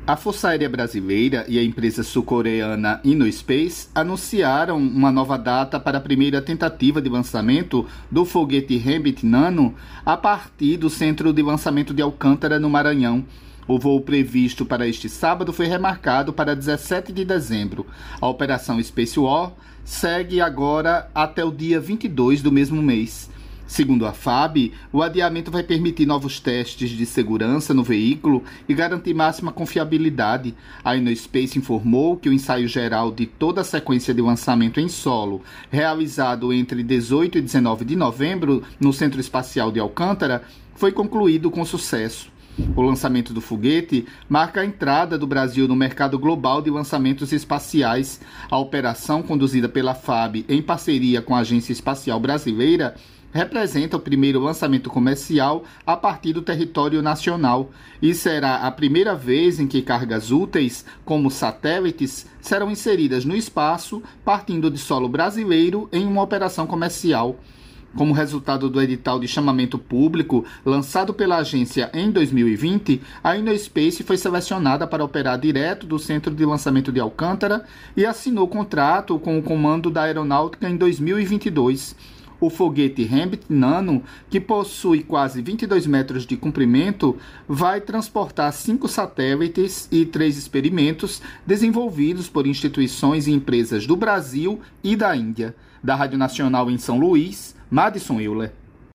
A Força Aérea Brasileira e a empresa sul-coreana Innospace anunciaram uma nova data para a primeira tentativa de lançamento do foguete Rabbit Nano a partir do centro de lançamento de Alcântara, no Maranhão. O voo previsto para este sábado foi remarcado para 17 de dezembro. A operação Space War segue agora até o dia 22 do mesmo mês. Segundo a FAB, o adiamento vai permitir novos testes de segurança no veículo e garantir máxima confiabilidade. A Innospace informou que o ensaio geral de toda a sequência de lançamento em solo, realizado entre 18 e 19 de novembro no Centro Espacial de Alcântara, foi concluído com sucesso. O lançamento do foguete marca a entrada do Brasil no mercado global de lançamentos espaciais. A operação, conduzida pela FAB em parceria com a Agência Espacial Brasileira, representa o primeiro lançamento comercial a partir do território nacional e será a primeira vez em que cargas úteis, como satélites, serão inseridas no espaço partindo de solo brasileiro em uma operação comercial. Como resultado do edital de chamamento público lançado pela agência em 2020, a Innospace foi selecionada para operar direto do Centro de Lançamento de Alcântara e assinou contrato com o Comando da Aeronáutica em 2022. O foguete Rabbit Nano, que possui quase 22 metros de comprimento, vai transportar 5 satélites e 3 experimentos desenvolvidos por instituições e empresas do Brasil e da Índia. Da Rádio Nacional em São Luís, Madison Euler.